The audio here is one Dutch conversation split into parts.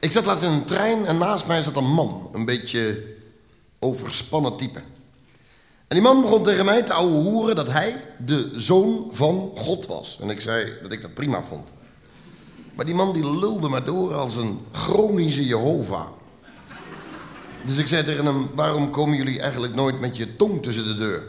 Ik zat laatst in een trein en naast mij zat een man. Een beetje overspannen type. En die man begon tegen mij te ouwehoeren dat hij de zoon van God was. En ik zei dat ik dat prima vond. Maar die man die lulde maar door als een chronische Jehovah. Dus ik zei tegen hem, waarom komen jullie eigenlijk nooit met je tong tussen de deur?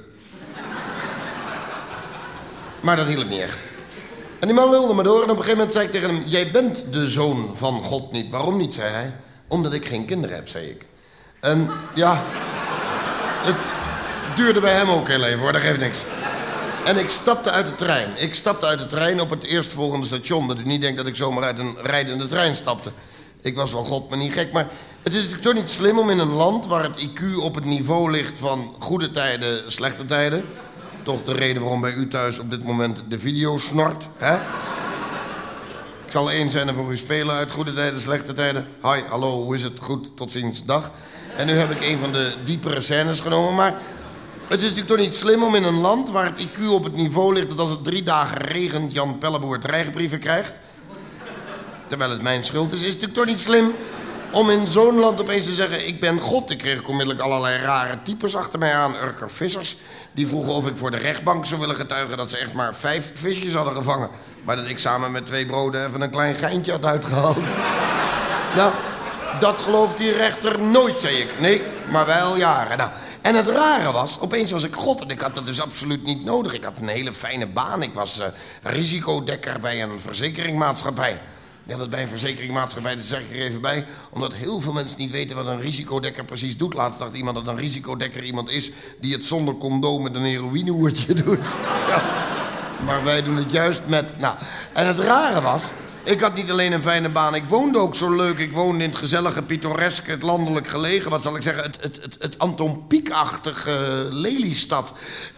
Maar dat hielp niet echt. En die man lulde maar door en op een gegeven moment zei ik tegen hem, jij bent de zoon van God niet. Waarom niet, zei hij. Omdat ik geen kinderen heb, zei ik. En ja, het duurde bij hem ook heel even hoor, dat geeft niks. En ik stapte uit de trein. Ik stapte uit de trein op het eerstvolgende station. Dat u niet denkt dat ik zomaar uit een rijdende trein stapte. Ik was van God, maar niet gek. Maar het is natuurlijk toch niet slim om in een land waar het IQ op het niveau ligt van goede tijden, slechte tijden. Toch de reden waarom bij u thuis op dit moment de video snort, hè? Ik zal één scène voor u spelen uit goede tijden, slechte tijden. Hi, hallo, hoe is het? Goed, tot ziens, dag. En nu heb ik een van de diepere scènes genomen, maar het is natuurlijk toch niet slim om in een land waar het IQ op het niveau ligt dat als het 3 dagen regent Jan Pelleboer dreigbrieven krijgt. Terwijl het mijn schuld is het natuurlijk toch niet slim om in zo'n land opeens te zeggen, ik ben God. Ik kreeg onmiddellijk allerlei rare types achter mij aan, Urker vissers. Die vroegen of ik voor de rechtbank zou willen getuigen dat ze echt maar 5 visjes hadden gevangen. Maar dat ik samen met 2 broden even een klein geintje had uitgehaald. Nou, dat gelooft die rechter nooit, zei ik. Nee, maar wel jaren. Nou, en het rare was, opeens was ik God en ik had dat dus absoluut niet nodig. Ik had een hele fijne baan. Ik was risicodekker bij een verzekeringmaatschappij. Ja, dat bij een verzekeringmaatschappij, dat zeg ik er even bij. Omdat heel veel mensen niet weten wat een risicodekker precies doet. Laatst dacht iemand dat een risicodekker iemand is die het zonder condoom met een heroïnehoertje doet. Ja. Maar wij doen het juist met... Nou, en het rare was, ik had niet alleen een fijne baan, ik woonde ook zo leuk. Ik woonde in het gezellige, pittoreske, het landelijk gelegen, wat zal ik zeggen, het Anton Pieck-achtige Lelystad.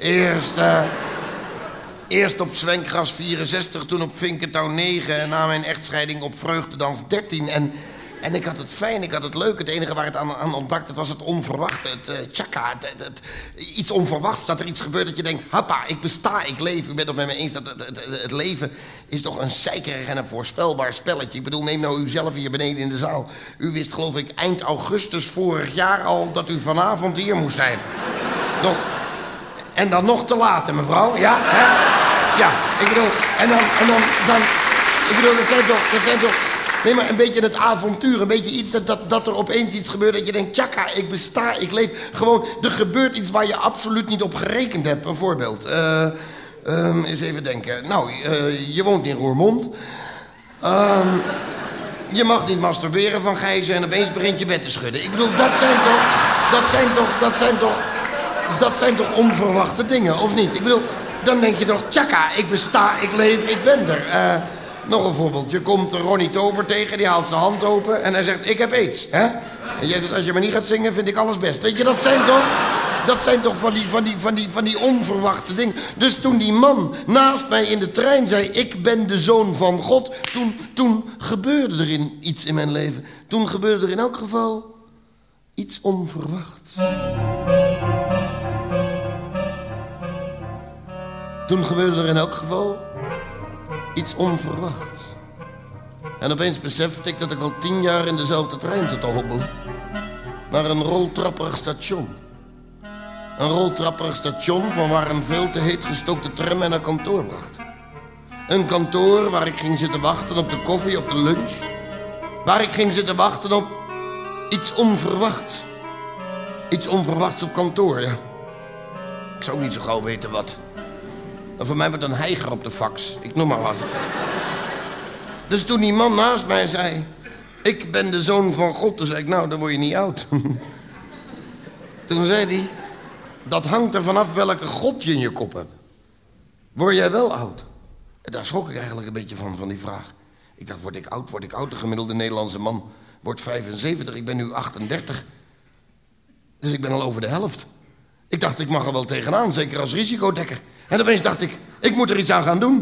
Eerst op Zwenkgras 64, toen op Vinkentouw 9... en na mijn echtscheiding op Vreugdedans 13. En ik had het fijn, ik had het leuk. Het enige waar het aan ontbrak, dat was het onverwachte. Het tjaka, iets onverwachts, dat er iets gebeurt dat je denkt... Happa, ik besta, ik leef. U bent het met me eens dat het leven is toch een zeikerig en een voorspelbaar spelletje. Ik bedoel, neem nou uzelf hier beneden in de zaal. U wist geloof ik eind augustus vorig jaar al dat u vanavond hier moest zijn. En dan nog te laat, mevrouw, ja? Hè? Ja, ik bedoel, en dan ik bedoel, dat zijn toch... Nee, maar een beetje het avontuur, een beetje iets dat er opeens iets gebeurt dat je denkt, tjaka, ik besta, ik leef. Gewoon, er gebeurt iets waar je absoluut niet op gerekend hebt. Een voorbeeld. Eens even denken. Nou, je woont in Roermond. Je mag niet masturberen van Gijzen en opeens begint je bed te schudden. Ik bedoel, dat zijn toch onverwachte dingen, of niet? Ik bedoel, dan denk je toch, tjaka, ik besta, ik leef, ik ben er. Nog een voorbeeld. Je komt Ronnie Tober tegen, die haalt zijn hand open en hij zegt, ik heb aids. Hè? En jij zegt, als je maar niet gaat zingen, vind ik alles best. Weet je, dat zijn toch van die onverwachte dingen. Dus toen die man naast mij in de trein zei, ik ben de zoon van God, toen gebeurde er iets in mijn leven. Toen gebeurde er in elk geval iets onverwachts. Toen gebeurde er in elk geval iets onverwachts. En opeens besefte ik dat ik al 10 jaar in dezelfde trein zat te hobbelen. Naar een roltrapperig station. Een roltrapperig station van waar een veel te heet gestookte tram mij naar kantoor bracht. Een kantoor waar ik ging zitten wachten op de koffie, op de lunch. Waar ik ging zitten wachten op iets onverwachts. Iets onverwachts op kantoor, ja. Ik zou ook niet zo gauw weten wat. En voor mij met een heiger op de fax. Ik noem maar wat. Dus toen die man naast mij zei, ik ben de zoon van God. Toen zei ik, nou, dan word je niet oud. Toen zei hij, dat hangt er vanaf welke God je in je kop hebt. Word jij wel oud? En daar schrok ik eigenlijk een beetje van die vraag. Ik dacht, word ik oud? De gemiddelde Nederlandse man wordt 75. Ik ben nu 38. Dus ik ben al over de helft. Ik dacht, ik mag er wel tegenaan, zeker als risicodekker. En opeens dacht ik moet er iets aan gaan doen.